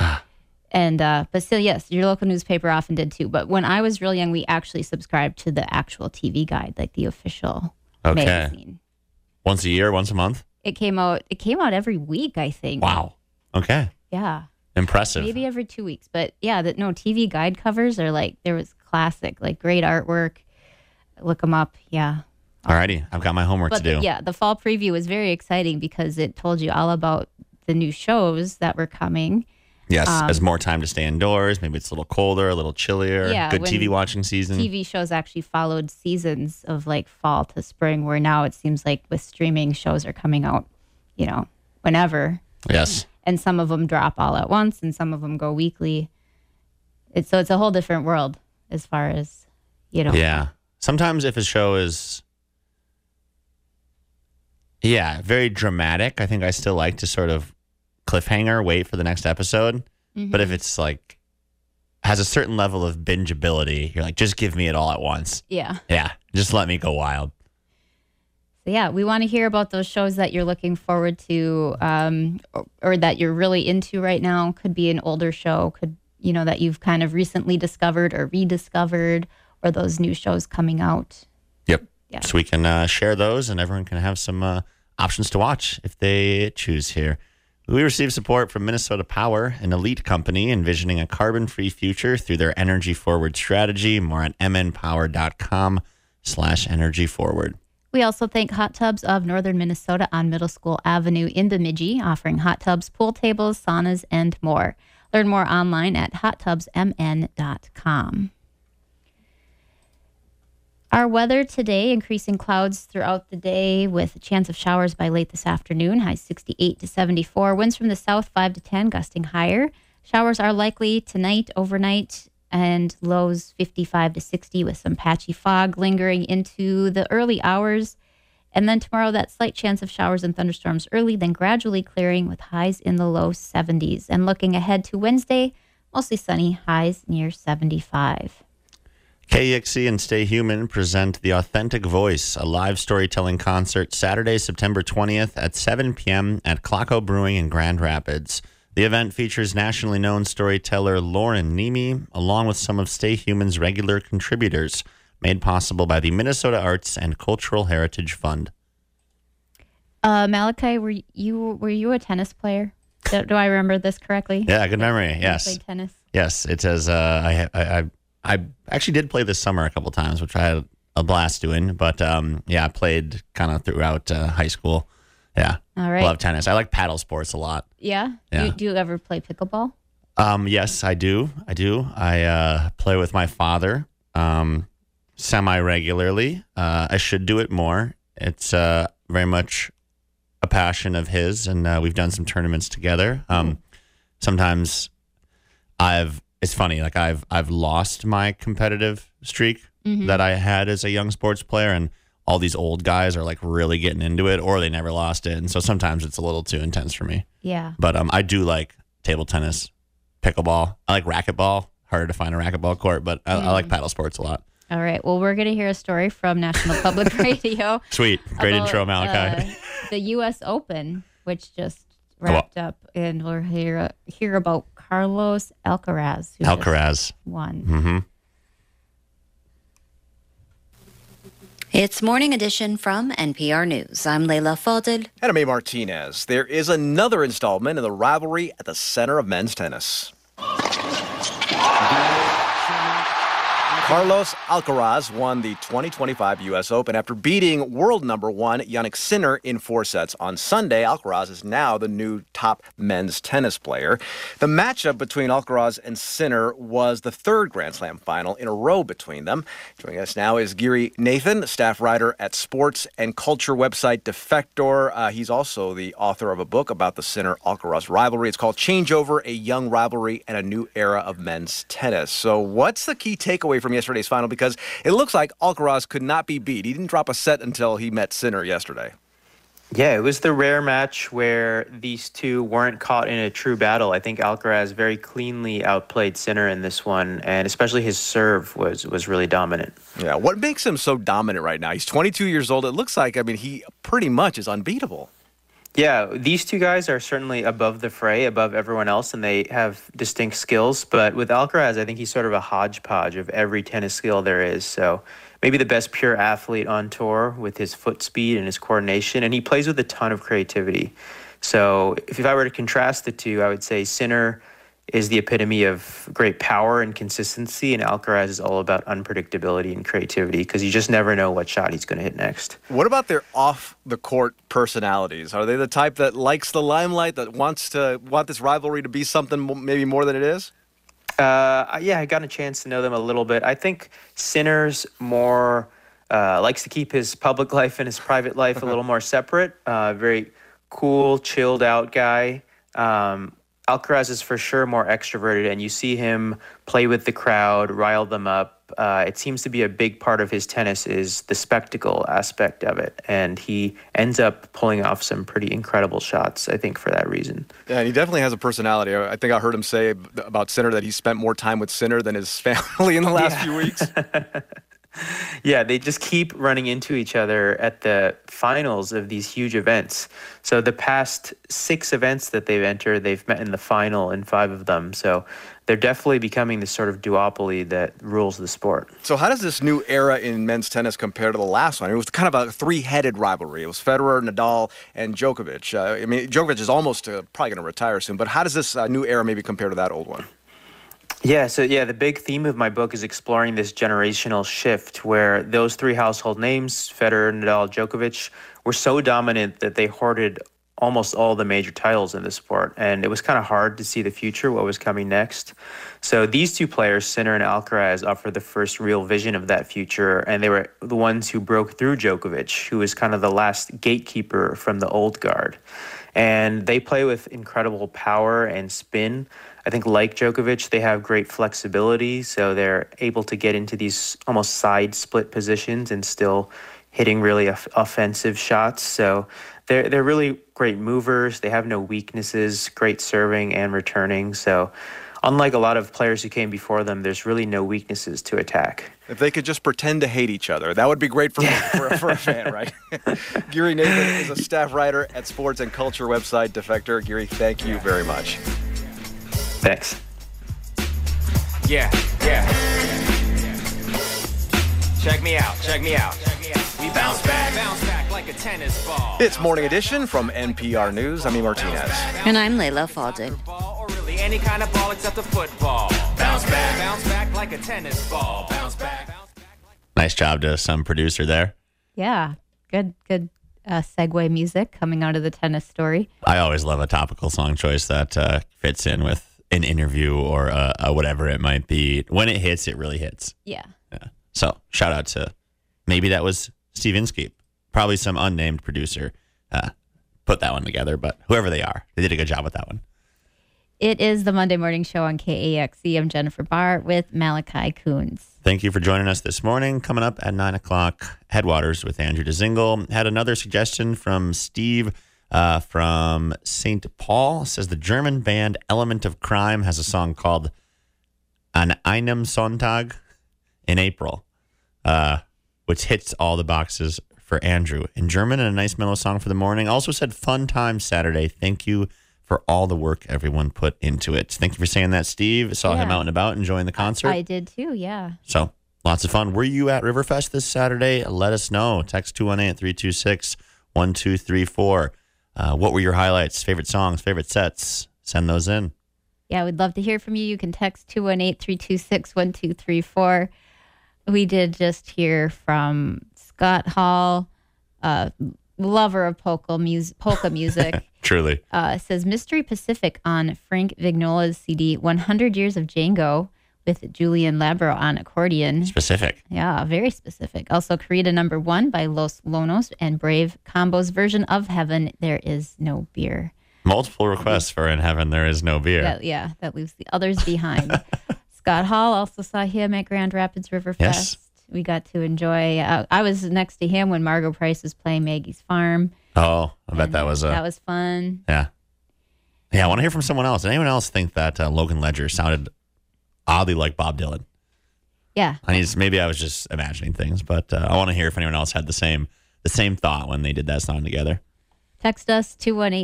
And but still, yes, your local newspaper often did too. But when I was real young, we actually subscribed to the actual TV Guide, like the official magazine. Once a year, once a month? It came out every week, I think. Wow. Okay. Yeah. Impressive. Maybe every 2 weeks. But yeah, TV Guide covers are there was classic, great artwork. Look them up. Yeah. Alrighty, I've got my homework to do. The fall preview was very exciting because it told you all about the new shows that were coming. Yes, as more time to stay indoors. Maybe it's a little colder, a little chillier. Yeah, good TV watching season. TV shows actually followed seasons of fall to spring, where now it seems like with streaming shows are coming out, whenever. Yes. And some of them drop all at once, and some of them go weekly. It's a whole different world as far as, Yeah. Sometimes if a show is... very dramatic. I think I still like to sort of cliffhanger, wait for the next episode. Mm-hmm. But if it's has a certain level of bingeability, you're just give me it all at once. Yeah. Yeah. Just let me go wild. So we want to hear about those shows that you're looking forward to, or that you're really into right now. Could be an older show, that you've kind of recently discovered or rediscovered, or those new shows coming out. Yep. Yeah. So we can share those, and everyone can have some options to watch if they choose here. We receive support from Minnesota Power, an elite company envisioning a carbon-free future through their Energy Forward strategy. More at mnpower.com/energyforward. We also thank Hot Tubs of Northern Minnesota on Middle School Avenue in Bemidji, offering hot tubs, pool tables, saunas, and more. Learn more online at hottubsmn.com. Our weather today, increasing clouds throughout the day with a chance of showers by late this afternoon, highs 68 to 74. Winds from the south 5 to 10, gusting higher. Showers are likely tonight, overnight, and lows 55 to 60 with some patchy fog lingering into the early hours. And then tomorrow, that slight chance of showers and thunderstorms early, then gradually clearing with highs in the low 70s. And looking ahead to Wednesday, mostly sunny, highs near 75. KEXC and Stay Human present The Authentic Voice, a live storytelling concert Saturday, September 20th at 7 p.m. at Clocko Brewing in Grand Rapids. The event features nationally known storyteller Lauren Nemi, along with some of Stay Human's regular contributors, made possible by the Minnesota Arts and Cultural Heritage Fund. Malachi, were you a tennis player? Do I remember this correctly? Yeah, good memory. Yes. Played tennis. Yes, it says I actually did play this summer a couple times, which I had a blast doing. But I played kind of throughout high school. Yeah. All right. Love tennis. I like paddle sports a lot. Yeah? Yeah. Do you ever play pickleball? Yes, I do. I play with my father semi-regularly. I should do it more. It's very much a passion of his, and we've done some tournaments together. Sometimes it's funny, like I've lost my competitive streak that I had as a young sports player, and all these old guys are like really getting into it, or they never lost it. And so sometimes it's a little too intense for me. Yeah. But I do like table tennis, pickleball. I like racquetball. Harder to find a racquetball court, but I like paddle sports a lot. All right. Well, we're going to hear a story from National Public Radio. Sweet. Great about, intro, Malachi. The U.S. Open, which just wrapped up, and we'll hear about Carlos Alcaraz, who just won. Mm-hmm. It's Morning Edition from NPR News. I'm Leila Fadel. And I'm A. Martinez. There is another installment in the rivalry at the center of men's tennis. Carlos Alcaraz won the 2025 U.S. Open after beating world number one Jannik Sinner in 4 sets on Sunday. Alcaraz is now the new top men's tennis player. The matchup between Alcaraz and Sinner was the third Grand Slam final in a row between them. Joining us now is Giri Nathan, staff writer at sports and culture website Defector. He's also the author of a book about the Sinner-Alcaraz rivalry. It's called Changeover, a Young Rivalry and a New Era of Men's Tennis. So what's the key takeaway from yesterday's final? Because it looks like Alcaraz could not be beat. He didn't drop a set until he met Sinner yesterday. Yeah, it was the rare match where these two weren't caught in a true battle. I think Alcaraz very cleanly outplayed Sinner in this one, and especially his serve was really dominant. Yeah, what makes him so dominant right now? He's 22 years old. It looks like, he pretty much is unbeatable. Yeah, these two guys are certainly above the fray, above everyone else, and they have distinct skills. But with Alcaraz, I think he's sort of a hodgepodge of every tennis skill there is. So maybe the best pure athlete on tour with his foot speed and his coordination, and he plays with a ton of creativity. So if I were to contrast the two, I would say Sinner is the epitome of great power and consistency, and Alcaraz is all about unpredictability and creativity because you just never know what shot he's going to hit next. What about their off-the-court personalities? Are they the type that likes the limelight, that want this rivalry to be something maybe more than it is? I got a chance to know them a little bit. I think Sinner's more likes to keep his public life and his private life a little more separate. Very cool, chilled out guy. Alcaraz is for sure more extroverted, and you see him play with the crowd, rile them up. It seems to be a big part of his tennis is the spectacle aspect of it, and he ends up pulling off some pretty incredible shots, I think, for that reason. Yeah, and he definitely has a personality. I think I heard him say about Sinner that he spent more time with Sinner than his family in the last few weeks. Yeah, they just keep running into each other at the finals of these huge events. So the past 6 events that they've entered, they've met in the final in 5 of them. So they're definitely becoming this sort of duopoly that rules the sport. So how does this new era in men's tennis compare to the last one? It was kind of a 3-headed rivalry. It was Federer, Nadal, and Djokovic. Djokovic is almost probably going to retire soon. But how does this new era maybe compare to that old one? Yeah, the big theme of my book is exploring this generational shift where those 3 household names, Federer, Nadal, Djokovic, were so dominant that they hoarded almost all the major titles in the sport. And it was kind of hard to see the future, what was coming next. So these 2 players, Sinner and Alcaraz, offered the first real vision of that future. And they were the ones who broke through Djokovic, who was kind of the last gatekeeper from the old guard. And they play with incredible power and spin. I think like Djokovic, they have great flexibility, so they're able to get into these almost side split positions and still hitting really offensive shots. So they're really great movers. They have no weaknesses, great serving and returning. So unlike a lot of players who came before them, there's really no weaknesses to attack. If they could just pretend to hate each other, that would be great for a fan, right? Giri Nathan is a staff writer at sports and culture website Defector. Giri, thank you very much. Thanks. Yeah. Check me out. We bounce back like a tennis ball. It's Morning Edition from NPR News. I'm E. Martinez. And I'm Leila Fadel. any kind of ball except a football. Bounce back like a tennis ball. Bounce back. Nice job to some producer there. Yeah, good segue music coming out of the tennis story. I always love a topical song choice that fits in with an interview or whatever it might be. When it hits, it really hits. Yeah. So shout out to, maybe that was Steve Inskeep, probably some unnamed producer put that one together, but whoever they are, they did a good job with that one. It is the Monday Morning Show on KAXE. I'm Jennifer Barr with Malachi Coons. Thank you for joining us this morning. Coming up at 9 o'clock, Headwaters with Andrew Dezingle. Had another suggestion from Steve from St. Paul. Says the German band Element of Crime has a song called An einem Sonntag in April, which hits all the boxes for Andrew in German, and a nice mellow song for the morning. Also said fun time Saturday. Thank you for all the work everyone put into it. Thank you for saying that, Steve. Saw him out and about enjoying the concert. I did too, yeah. So lots of fun. Were you at Riverfest this Saturday? Let us know. Text 218-326-1234. What were your highlights, favorite songs, favorite sets? Send those in. Yeah, we'd love to hear from you. You can text 218-326-1234. We did just hear from Scott Hall, lover of polka music. Truly. Says Mystery Pacific on Frank Vignola's CD, 100 Years of Django with Julian Labro on accordion. Specific. Yeah, very specific. Also, Corrida No. 1 by Los Lonos and Brave Combo's version of Heaven, There Is No Beer. Multiple requests for In Heaven, There Is No Beer. That leaves the others behind. Scott Hall, also saw him at Grand Rapids Riverfest. Yes. We got to enjoy. I was next to him when Margot Price was playing Maggie's Farm. Oh, I bet that was fun. Yeah. Yeah, I want to hear from someone else. Did anyone else think that Logan Ledger sounded oddly like Bob Dylan? Yeah. Maybe I was just imagining things, but I want to hear if anyone else had the same thought when they did that song together. Text us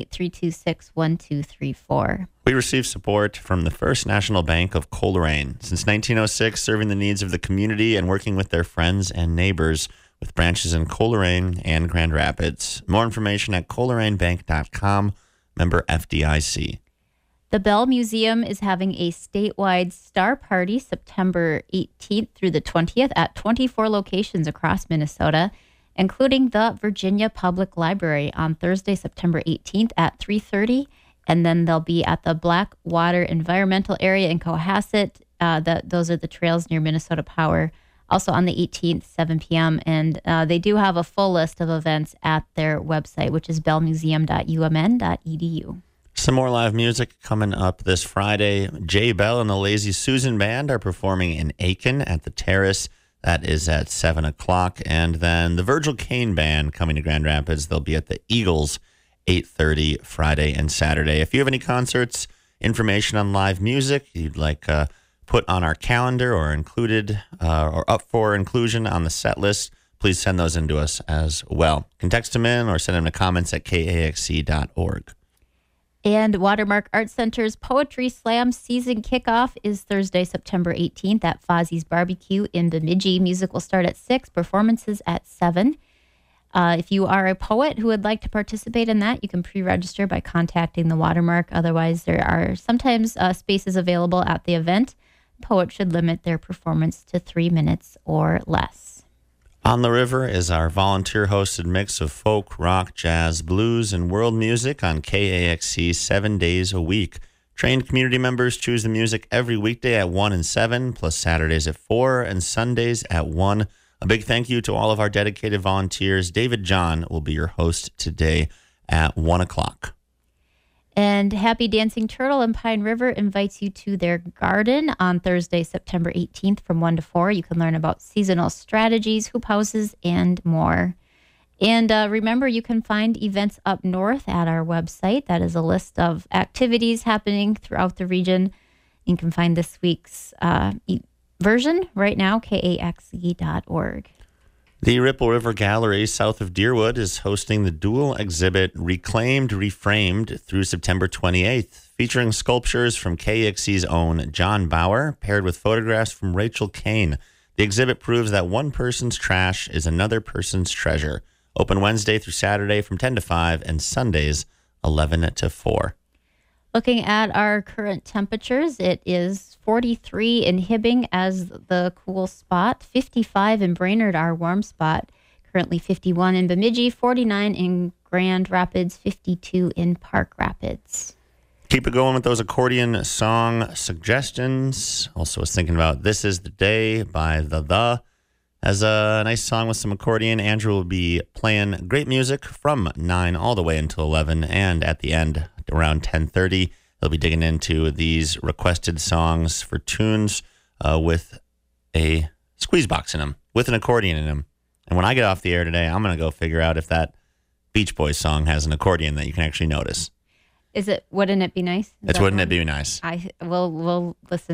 218-326-1234. We received support from the First National Bank of Coleraine. Since 1906, serving the needs of the community and working with their friends and neighbors with branches in Coleraine and Grand Rapids. More information at ColerainBank.com, member FDIC. The Bell Museum is having a statewide Star Party September 18th through the 20th at 24 locations across Minnesota, including the Virginia Public Library on Thursday, September 18th at 3:30. And then they'll be at the Blackwater Environmental Area in Cohasset. Those are the trails near Minnesota Power. Also on the 18th, 7 p.m. And they do have a full list of events at their website, which is bellmuseum.umn.edu. Some more live music coming up this Friday. Jay Bell and the Lazy Susan Band are performing in Aiken at the Terrace. That is at 7 o'clock. And then the Virgil Kane Band coming to Grand Rapids. They'll be at the Eagles, 8:30 Friday and Saturday. If you have any concerts, information on live music you'd like put on our calendar or included or up for inclusion on the set list, please send those in to us as well. You can text them in or send them to comments at kaxc.org. And Watermark Art Center's Poetry Slam season kickoff is Thursday, September 18th at Fozzie's Barbecue in Bemidji. Music will start at 6, performances at 7. If you are a poet who would like to participate in that, you can pre-register by contacting the Watermark. Otherwise, there are sometimes spaces available at the event. Poets should limit their performance to 3 minutes or less. On the River is our volunteer-hosted mix of folk, rock, jazz, blues, and world music on KAXE 7 days a week. Trained community members choose the music every weekday at 1 and 7, plus Saturdays at 4 and Sundays at 1. A big thank you to all of our dedicated volunteers. David John will be your host today at 1 o'clock. And Happy Dancing Turtle in Pine River invites you to their garden on Thursday, September 18th from 1 to 4. You can learn about seasonal strategies, hoop houses, and more. And remember, you can find events up north at our website. That is a list of activities happening throughout the region. You can find this week's version right now, kaxe.org. The Ripple River Gallery south of Deerwood is hosting the dual exhibit Reclaimed, Reframed through September 28th, featuring sculptures from KXC's own John Bauer, paired with photographs from Rachel Kane. The exhibit proves that one person's trash is another person's treasure. Open Wednesday through Saturday from 10 to 5 and Sundays 11 to 4. Looking at our current temperatures, it is 43 in Hibbing as the cool spot, 55 in Brainerd, our warm spot, currently 51 in Bemidji, 49 in Grand Rapids, 52 in Park Rapids. Keep it going with those accordion song suggestions. Also was thinking about This Is the Day by The. As a nice song with some accordion, Andrew will be playing great music from 9 all the way until 11. And at the end, around 10:30, they'll be digging into these requested songs for tunes with a squeeze box in them, with an accordion in them. And when I get off the air today, I'm going to go figure out if that Beach Boys song has an accordion that you can actually notice. Wouldn't it be nice? Wouldn't it be nice? We'll listen.